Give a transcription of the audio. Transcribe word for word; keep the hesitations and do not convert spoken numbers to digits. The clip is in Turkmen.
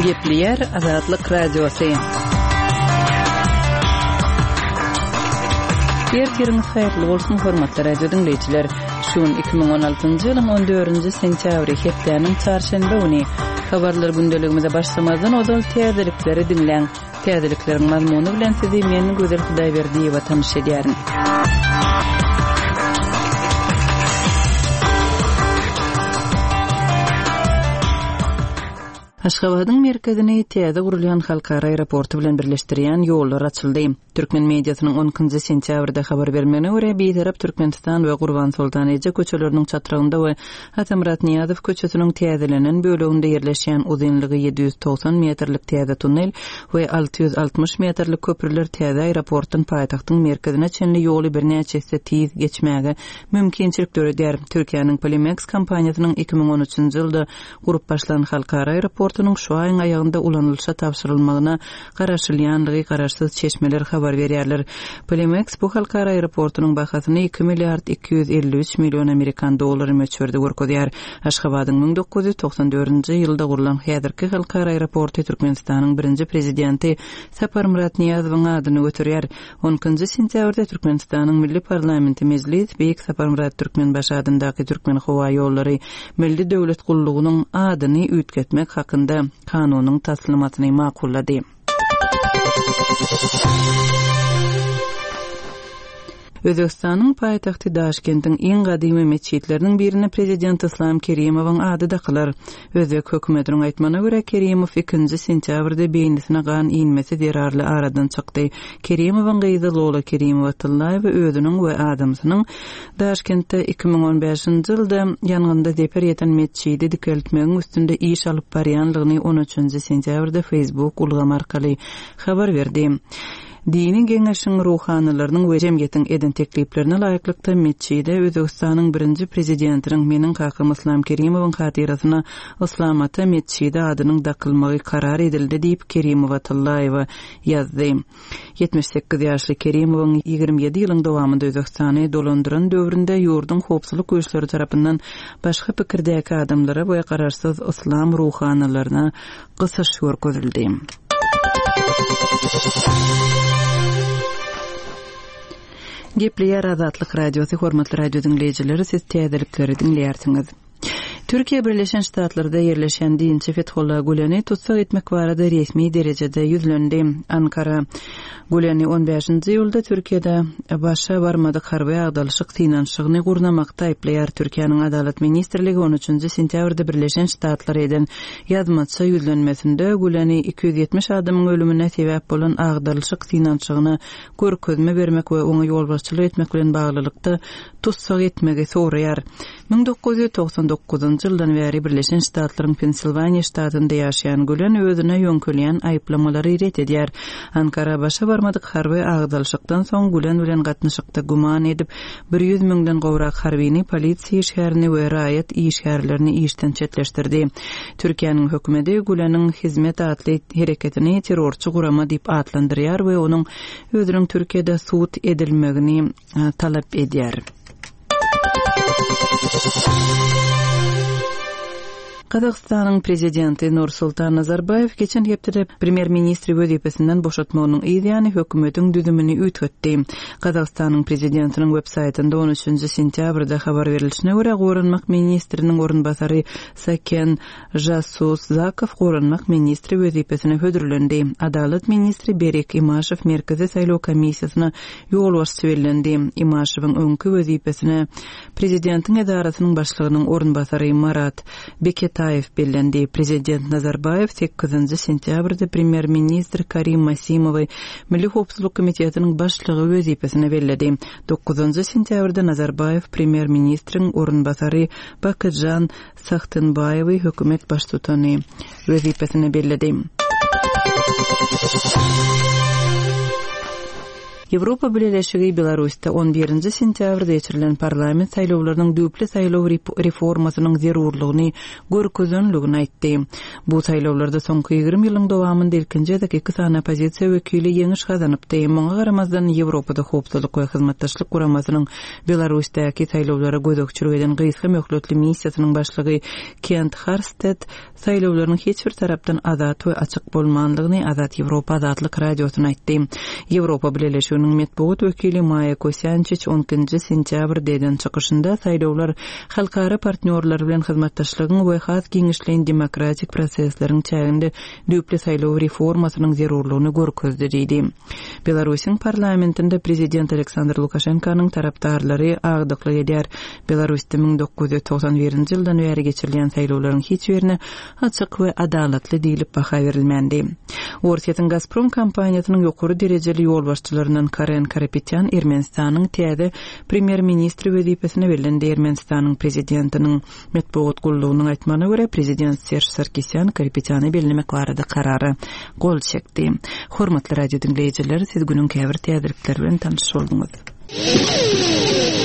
Gepler Azatlyk Radiosu. Ýerleriniz haýyrly bolsun hormatly radio dinleýijiler. Şuň iki ming on altynjy ýylyň on dördünji sentýabry hepdeniň çarşamba güni habarlar gündeligimizde başlamazdan ozal täzelikleri dinleň. Täzelikleriň mazmuny bilen sizi men Gözel Hudaýberdiýewa tanış edýärin. Aşgabatyň merkezine täze gurulýan halkara aeroportu bilen birleşdirýän ýollar açyldy. Türkmen mediasynyň onuncu sentýabrda habar bermegine görä, beýtarap Türkmenistan we Gurban Sultan Eje köçeleriniň çatyrygynda we Hatemrat Niýazow köçesiniň täzelenen böleginde ýerleşýän uzunlygy yedi yüz toksan metrlik täze tunnel we alty yüz altmış metrlik köprüler täze aeroportun paýtagtyň merkezine çenli ýoly birnäçe tiz geçmäge mümkinçilik döredýär. Türkiýanyň Polimex kompaniýasynyň iki ming on üçünji ýylda gurup başlan halkara aeroportunyň şu aýyň aýagynda ulanylşa tapşyrylmagyna garaşylýanlygy garaşsyz çeşmeler habar berýärler. Polimex bu halkara aeroportunyň bahasyny iki milliard iki yüz elli üç million Amerikan dollary möçberde görkezýär. Aşgabatyň ming dokuz yüz toksan dördünji ýylda gurulan häzirki halkara aeroportu Türkmenistanyň birinji prezidenti Saparmurat Niýazowyň adyny götürýär. onuncu sentýabrda Türkmenistanyň Milli Parlamenti Mejlis Beýik Saparmurat Türkmenbaşy adyndaky Türkmen howa ýollary milli döwlet gullugynyň adyny üýtgetmek hakynda kanunyň taslymatyny makullady. Özbekistanyň paýtagty Daşkentiň iň gadymy meçitleriniň birini prezident Islam Kerimowyň ady dakylar. Özbek hökümetiniň aýtmagyna görä Kerimow ikinji sentýabrda beýnisine gan inmesi derarly aradan çykdy. Kerimowyň gyzy Lola Kerimowatyllaýewa özüniň we adamsynyň Daşkentde iki ming on beşinji ýylda ýangynda deper ýeten meçidi dikeltmegiň üstünde iş alyp barýanlygyny on üçünji sentýabrda Facebook ulgamy arkaly habar berdi. Dini geňeşiň ruhanylarynyň we jemgyýetiň eden tekliplerine laýyklykda meçide Özbekistanyň birinji prezidentiniň meniň kakam Islam Kerimowyň hatyrasyna Islamata meçide adynyň dakylmagy karar edildi diýip Kerimowatyllaýewa ýazdy. yetmiş sekiz ýaşly Kerimowyň ýygrimi ýedi ýylyň dowamında Özbekistany dolandyran döwründe ýurdun howpsuzlyk güýçleri tarapyndan başga pikirdäki adamlara we garaşsyz islam ruhanylaryna gysyş görkezildi. Gepler Azatlyk Radiosu hormatly radio dinleýijileri, siz täzelikleri dinleýärsiňiz. Türkiýe Birleşen Ştatlarynda ýerleşen dinçi Fethullah Guleni tutsak etmek barada resmi derejede ýüzlendi. Ankara Guleni on beşinji ýylda Türkiýede başa barmadyk harby agdalyşyk finansyny gurnamakda aýplaýar. Türkiýanyň Adalet Ministrligi on üçünji sentýabrda Birleşen Ştatlar eden ýazmaça ýüzlenmesinde Guleni iki yüz yetmiş adamyň ölümine sebäp bolan agdalyşyk finansyny görkezme bermek we oňa ýolbaşçylyk etmek bilen baglylykda tutsak etmegi soraýar. ming dokuz yüz toksan dokuzunji ýyldan beri Birleşen Ştatlaryň Pensilvaniýa ştatynda ýaşaýan Gülen özüne ýönkülýän aýplamalary ret edýär. Ankara başa barmadyk harby agdalyşykdan soň Gülen bilen gatnaşykda guman edip bir yüz miňden gowrak harbyny polisiýa işgärini we raýat işgärlerini işden çetleşdirdi. Türkiýanyň hökümeti Güleniň hizmet atly hereketini terrorçy gurama diýip atlandyrýar we onuň özüniň Türkiýede suut edilmegini talap edýär. Kazakstanyň prezidenti Nursultan Nazarbayev geçen hepde premier ministri wezipesinden boşatmagynyň ýa-ni hökümetiň düzümini üýtgetdi. Kazakstanyň prezidentiniň web saytynda on üçünji sentýabrda habar berilişine görä Gorunmak ministriniň orunbasary Saken Jasuszakow Gorunmak ministri wezipesine hödürlendi. Adalet ministri Berek Imaşew merkezi saýlaw komissiýasyna ýolbaşçy berildi. Imaşewiň öňkü wezipesine prezidentiň edarasynyň başlygynyň orunbasary Marat Beket Taýew bellendi. Prezident Nazarbayev sekizinji sentýabrda premier ministr Karim Masimowy Milli Howpsuzlyk komitetiniň başlygy wezipesine bellendi. dokuzunji sentýabrda Nazarbayev premier ministriň orunbasary Bakatjan Saxtynbayewy hökümet baştutany wezipesine bellendi. Европа Birleşigi Belarusda on birinji sentýabrda geçirilen parlament saýlawlarynyň düýpli saýlaw reformasynyň zerurlygyny görkezlenligini aýtdy. Bu saýlawlarda soňky ýygrimi ýylyň dowamynda ilkinjideki iki sana pozisiýa wekili ýeňiş gazanypdy. Muňa garamazdan Ýewropada howpsuzlyk we hyzmatdaşlyk guramasynyň Belarusdaky saýlawlara gözükçürgeden gyýsy möhletli missiýasynyň başlygy Kent Harstedt saýlawlaryň hiç bir tarapdan azat we açyk bolmanlygyny Azat Ýewropa azatlyk radiosyna aýtdy. Ýewropa Birleşiginiň metbuat wekili Maya Kosyançyç on ikinji sentýabr deden çykyşynda saýlawlar halkara partnerler bilen hyzmatdaşlygyň we has giňişleýän demokratik prosesleriň çäginde düýpli saýlaw reformasynyň zerurlygyny görkezdi diýdi. Belarusyň parlamentinde prezident Aleksandr Lukashenkanyň tarapdarlary agdykly edýär. Belarusda ming dokuz ýüz toksan birinji ýyldan beri geçirilen saýlawlaryň hiç birine açyk we adalatly diýilip baha berilmendi. Orsiýatyň Gazprom kompaniýasynyň ýokary derejeli ýolbaşçylaryndan Karen Karapetyan Ermenistanyň täze premier ministri wezipesine berilendi. Ermenistanyň prezidentiniň metbuat gullugynyň aýtmagyna görä prezident Serge Sarkisyan Karapetyany bellemek barada karary gol çekdi. Hormatly radio dinleýijiler, siz günüň käbir täzelikleri bilen tanış bolduňyz.